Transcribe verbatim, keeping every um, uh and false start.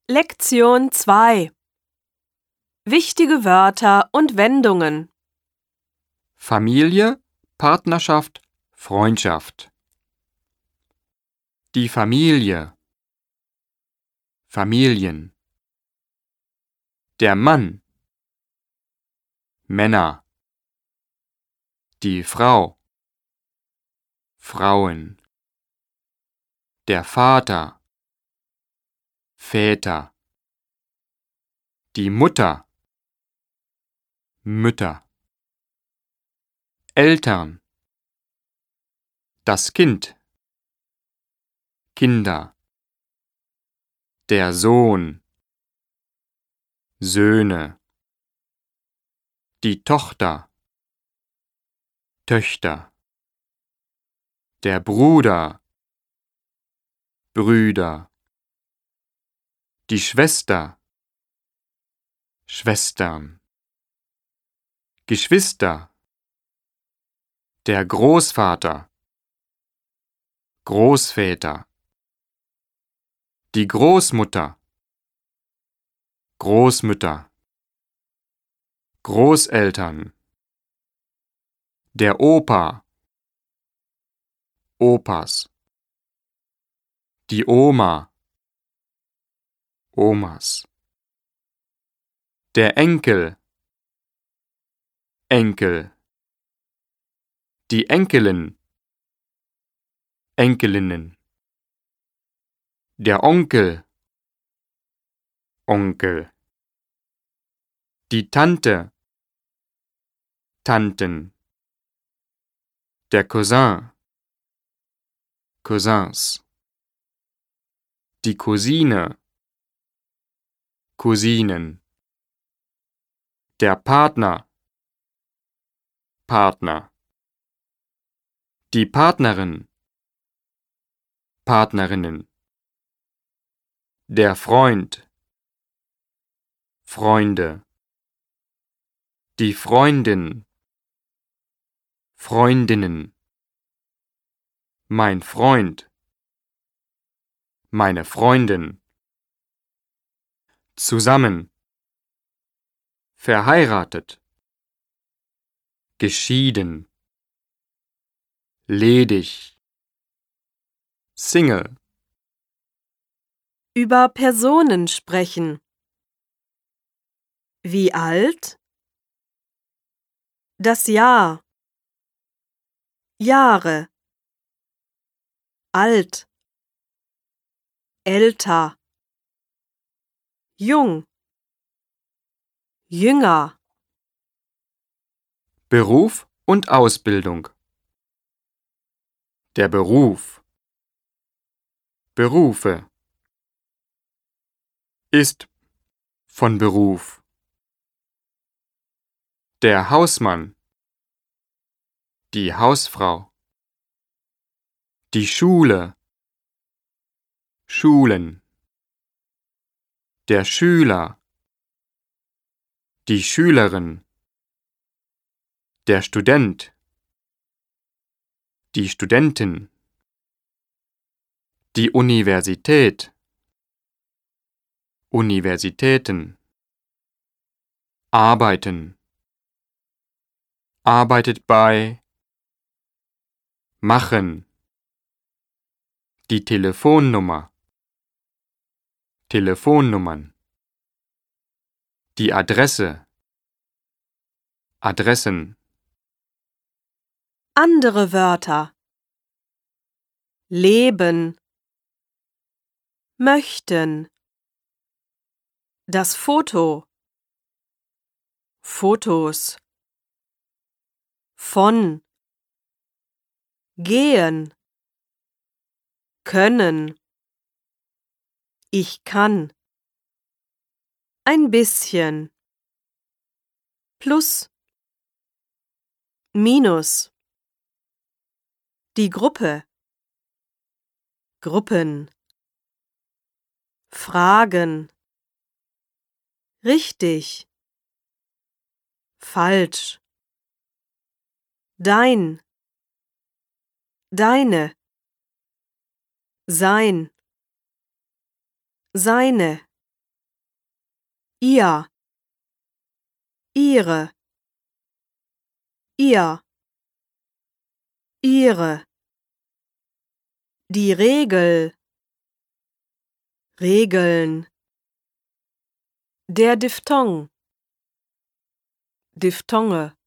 Lektion zwei. Wichtige Wörter und Wendungen. Familie, Partnerschaft, Freundschaft. Die Familie. Familien. Der Mann. Männer. Die Frau. Frauen. Der Vater. Väter. Die Mutter. Mütter. Eltern. Das Kind. Kinder. Der Sohn. Söhne. Die Tochter. Töchter. Der Bruder. Brüder. Die Schwester. Schwestern. Geschwister. Der Großvater. Großväter. Die Großmutter. Großmütter. Großeltern. Der Opa. Opas. Die Oma. Omas. Der Enkel. Enkel. Die Enkelin. Enkelinnen. Der Onkel. Onkel. Die Tante. Tanten. Der Cousin. Cousins. Die Cousine. Cousinen. Der Partner. Partner. Die Partnerin. Partnerinnen. Der Freund. Freunde. Die Freundin. Freundinnen. Mein Freund. Meine Freundin. Zusammen. Verheiratet. Geschieden. Ledig. Single. Über Personen sprechen. Wie alt? Das Jahr. Jahre. Alt. Älter. Jung. Jünger. Beruf und Ausbildung. Der Beruf. Berufe. Ist von Beruf. Der Hausmann. Die Hausfrau. Die Schule. Schulen. Der Schüler. Die Schülerin. Der Student. Die Studentin. Die Universität. Universitäten. Arbeiten. Arbeitet bei. Machen. Die Telefonnummer. Telefonnummern. Die Adresse. Adressen. Andere Wörter. Leben. Möchten. Das Foto. Fotos. Von. Gehen. Können. Ich kann. Ein bisschen. Plus. Minus. Die Gruppe. Gruppen. Fragen. Richtig. Falsch. Dein. Deine. Sein. Seine. ihr, ihre, ihr, ihre. Die Regel, Regeln. Der Diphthong, Diphthonge.